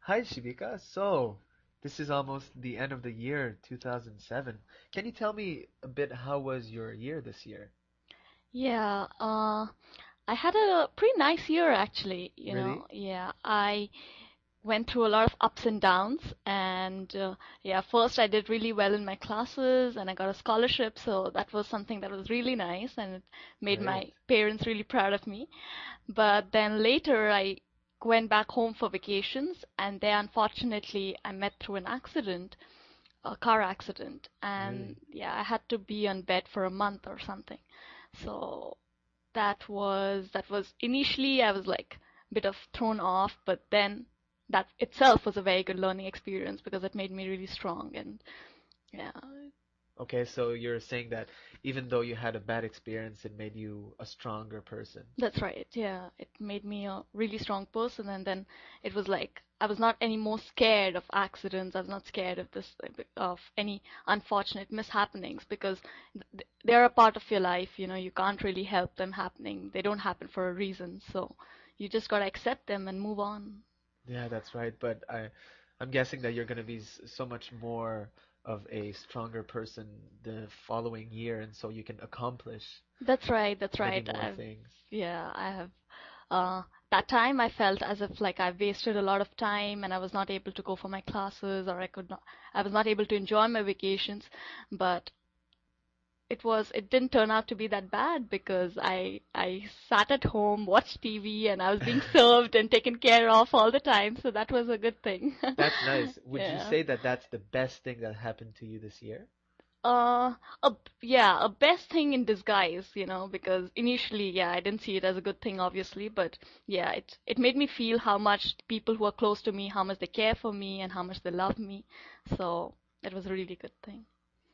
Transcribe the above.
Hi, Shivika. So, this is almost the end of the year, 2007. Can you tell me a bit how was your year this year? Yeah, I had a pretty nice year actually, Really? Yeah, I went through a lot of ups and downs, and yeah, first I did really well in my classes and I got a scholarship, so that was something that was really nice and it made Great. my parents really proud of me. But then later I went back home for vacations, and there unfortunately I met through an accident, a car accident, and Really? yeah, I had to be on bed for a month or something. So that was initially I was like a bit of thrown off, but then that itself was a very good learning experience because it made me really strong and yeah, Okay, so you're saying that even though you had a bad experience, it made you a stronger person. that's right. Yeah, it made me a really strong person, and then it was like I was not any more scared of accidents. I was not scared of this of any unfortunate mishappenings because they're a part of your life. You can't really help them happening. They don't happen for a reason, so you just gotta accept them and move on. Yeah, that's right. But I'm guessing that you're going to be so much more of a stronger person the following year, and so you can accomplish That's right. That's many right. more things. Yeah, I have. That time I felt as if like I wasted a lot of time and I was not able to go for my classes, or I was not able to enjoy my vacations. But it didn't turn out to be that bad because I sat at home, watched TV, and I was being served and taken care of all the time. So that was a good thing. That's nice. Would you Yeah. say that that's the best thing that happened to you this year? Uh, yeah, a best thing in disguise, because initially, yeah, I didn't see it as a good thing, obviously, but yeah, it made me feel how much people who are close to me, how much they care for me, and how much they love me. So it was a really good thing.